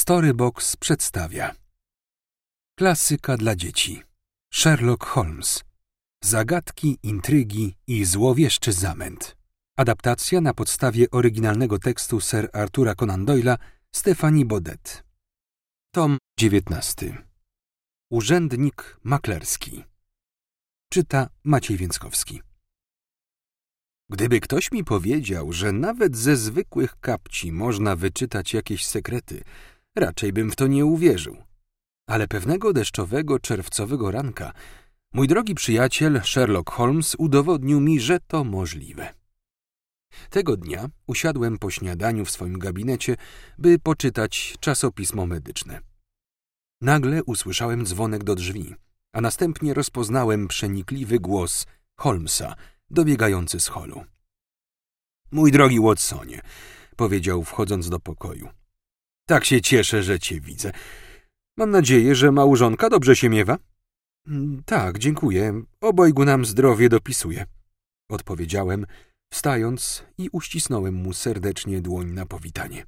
Storybox przedstawia klasyka dla dzieci. Sherlock Holmes. Zagadki, intrygi i złowieszczy zamęt. Adaptacja na podstawie oryginalnego tekstu Sir Artura Conan Doyle'a Stephanie Baudet. Tom 19. Urzędnik maklerski. Czyta Maciej Więckowski. Gdyby ktoś mi powiedział, że nawet ze zwykłych kapci można wyczytać jakieś sekrety, raczej bym w to nie uwierzył. Ale pewnego deszczowego, czerwcowego ranka mój drogi przyjaciel Sherlock Holmes udowodnił mi, że to możliwe. Tego dnia usiadłem po śniadaniu w swoim gabinecie, by poczytać czasopismo medyczne. Nagle usłyszałem dzwonek do drzwi, a następnie rozpoznałem przenikliwy głos Holmesa, dobiegający z holu. Mój drogi Watsonie, powiedział wchodząc do pokoju. Tak się cieszę, że cię widzę. Mam nadzieję, że małżonka dobrze się miewa? Tak, dziękuję. Obojgu nam zdrowie dopisuje, odpowiedziałem, wstając i uścisnąłem mu serdecznie dłoń na powitanie.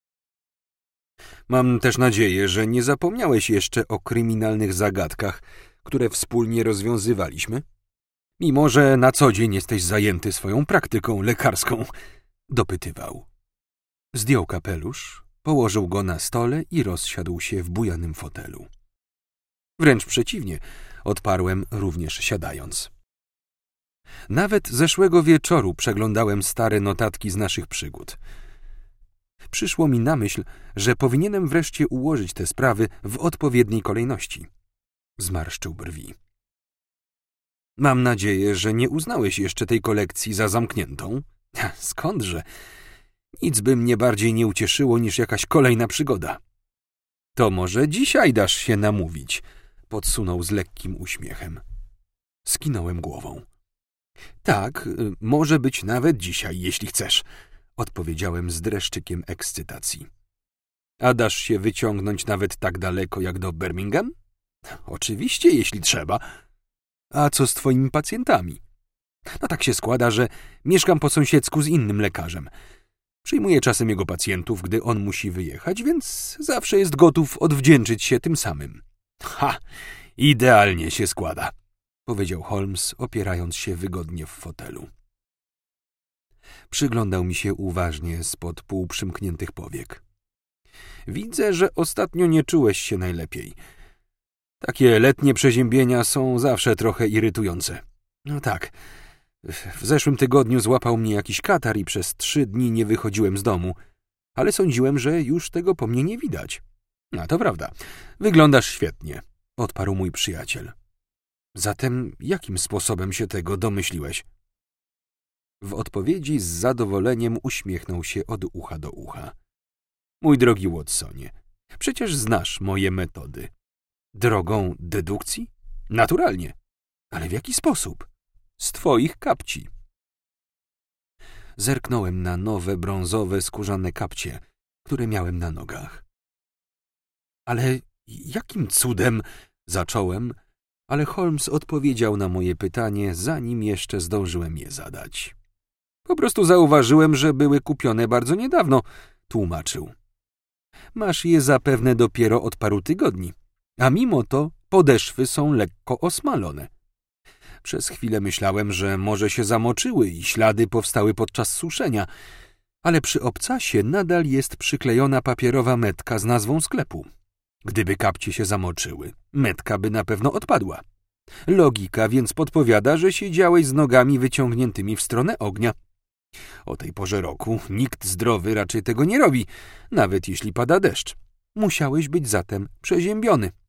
Mam też nadzieję, że nie zapomniałeś jeszcze o kryminalnych zagadkach, które wspólnie rozwiązywaliśmy? Mimo że na co dzień jesteś zajęty swoją praktyką lekarską, dopytywał. Zdjął kapelusz, położył go na stole i rozsiadł się w bujanym fotelu. Wręcz przeciwnie, odparłem również siadając. Nawet zeszłego wieczoru przeglądałem stare notatki z naszych przygód. Przyszło mi na myśl, że powinienem wreszcie ułożyć te sprawy w odpowiedniej kolejności. Zmarszczył brwi. Mam nadzieję, że nie uznałeś jeszcze tej kolekcji za zamkniętą. Skądże? Nic by mnie bardziej nie ucieszyło niż jakaś kolejna przygoda. To może dzisiaj dasz się namówić, podsunął z lekkim uśmiechem. Skinąłem głową. Tak, może być nawet dzisiaj, jeśli chcesz, odpowiedziałem z dreszczykiem ekscytacji. A dasz się wyciągnąć nawet tak daleko jak do Birmingham? Oczywiście, jeśli trzeba. A co z twoimi pacjentami? No tak się składa, że mieszkam po sąsiedzku z innym lekarzem. Przyjmuję czasem jego pacjentów, gdy on musi wyjechać, więc zawsze jest gotów odwdzięczyć się tym samym. Ha! Idealnie się składa, powiedział Holmes, opierając się wygodnie w fotelu. Przyglądał mi się uważnie spod półprzymkniętych powiek. Widzę, że ostatnio nie czułeś się najlepiej. Takie letnie przeziębienia są zawsze trochę irytujące. No tak, w zeszłym tygodniu złapał mnie jakiś katar i przez 3 dni nie wychodziłem z domu, ale sądziłem, że już tego po mnie nie widać. No to prawda, wyglądasz świetnie, odparł mój przyjaciel. Zatem jakim sposobem się tego domyśliłeś? W odpowiedzi z zadowoleniem uśmiechnął się od ucha do ucha. Mój drogi Watsonie, przecież znasz moje metody. Drogą dedukcji? Naturalnie. Ale w jaki sposób? Z twoich kapci. Zerknąłem na nowe, brązowe, skórzane kapcie, które miałem na nogach. Ale jakim cudem? Zacząłem, ale Holmes odpowiedział na moje pytanie, zanim jeszcze zdążyłem je zadać. Po prostu zauważyłem, że były kupione bardzo niedawno, tłumaczył. Masz je zapewne dopiero od paru tygodni, a mimo to podeszwy są lekko osmalone. Przez chwilę myślałem, że może się zamoczyły i ślady powstały podczas suszenia, ale przy obcasie nadal jest przyklejona papierowa metka z nazwą sklepu. Gdyby kapcie się zamoczyły, metka by na pewno odpadła. Logika więc podpowiada, że siedziałeś z nogami wyciągniętymi w stronę ognia. O tej porze roku nikt zdrowy raczej tego nie robi, nawet jeśli pada deszcz. Musiałeś być zatem przeziębiony.